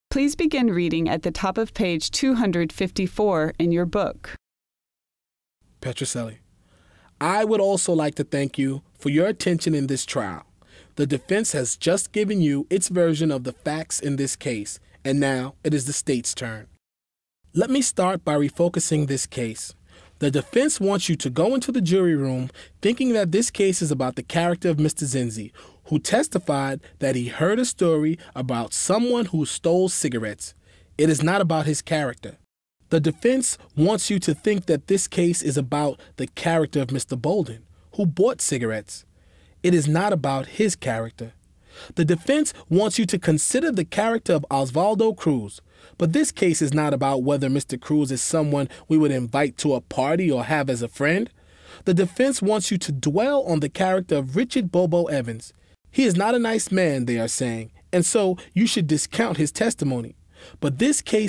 Please begin reading at the top of page 254 in your book. Petrocelli: I would also like to thank you for your attention in this trial. The defense has just given you its version of the facts in this case, and now it is the state's turn. Let me start by refocusing this case. The defense wants you to go into the jury room thinking that this case is about the character of Mr. Zinzi, who testified that he heard a story about someone who stole cigarettes. It is not about his character. The defense wants you to think that this case is about the character of Mr. Bolden, who bought cigarettes. It is not about his character. The defense wants you to consider the character of Osvaldo Cruz, but this case is not about whether Mr. Cruz is someone we would invite to a party or have as a friend. The defense wants you to dwell on the character of Richard Bobo Evans. He is not a nice man, they are saying, and so you should discount his testimony. But this case